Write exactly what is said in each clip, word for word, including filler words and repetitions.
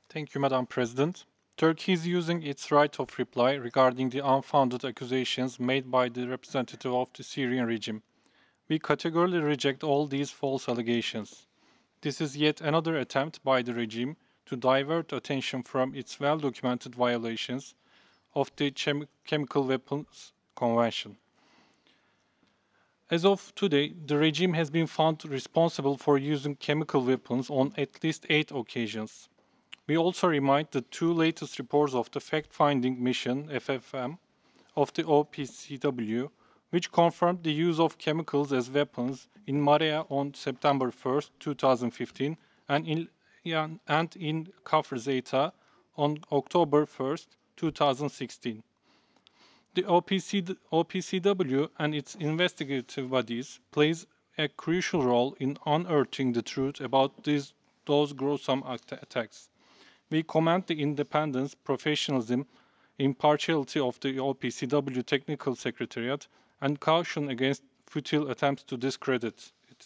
Thank you, Madam President. Turkey is using its right of reply regarding the unfounded accusations made by the representative of the Syrian regime. We categorically reject all these false allegations. This is yet another attempt by the regime to divert attention from its well-documented violations of the Chem- Chemical Weapons Convention. As of today, the regime has been found responsible for using chemical weapons on at least eight occasions. We also remind the two latest reports of the fact-finding mission F F M of the O P C W, which confirmed the use of chemicals as weapons in Marea on September first, two thousand fifteen, and in, and in Kafr Zeta on October first, two thousand sixteen. The O P C, O P C W and its investigative bodies plays a crucial role in unearthing the truth about these, those gruesome attacks. We commend the independence, professionalism, impartiality of the O P C W Technical Secretariat and caution against futile attempts to discredit it.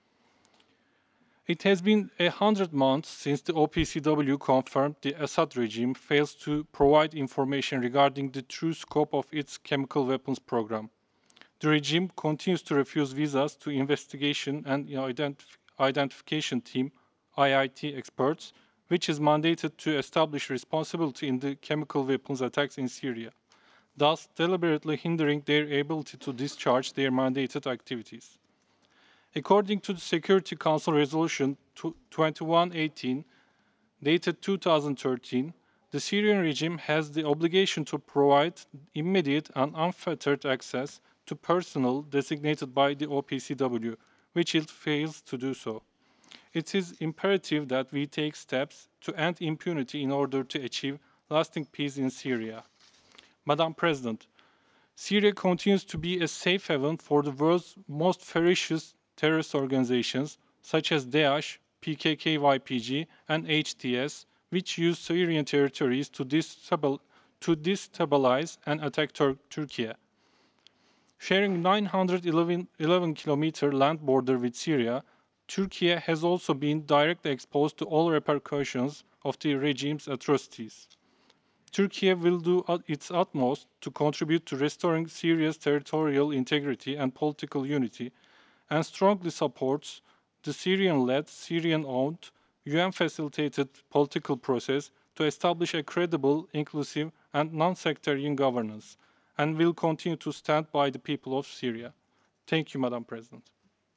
It has been a hundred months since the O P C W confirmed the Assad regime fails to provide information regarding the true scope of its chemical weapons program. The regime continues to refuse visas to investigation and identif identification team I I T experts, which is mandated to establish responsibility in the chemical weapons attacks in Syria, thus deliberately hindering their ability to discharge their mandated activities. According to the Security Council Resolution twenty-one eighteen, dated two thousand thirteen, the Syrian regime has the obligation to provide immediate and unfettered access to personnel designated by the O P C W, which it fails to do so. It is imperative that we take steps to end impunity in order to achieve lasting peace in Syria. Madam President, Syria continues to be a safe haven for the world's most ferocious terrorist organizations such as Daesh, P K K Y P G, and H T S, which use Syrian territories to, destabil to destabilize and attack Tur Turkey. Sharing nine hundred eleven kilometer land border with Syria, Turkey has also been directly exposed to all repercussions of the regime's atrocities. Turkey will do its utmost to contribute to restoring Syria's territorial integrity and political unity, and strongly supports the Syrian-led, Syrian-owned, U N-facilitated political process to establish a credible, inclusive, and non-sectarian governance, and will continue to stand by the people of Syria. Thank you, Madam President.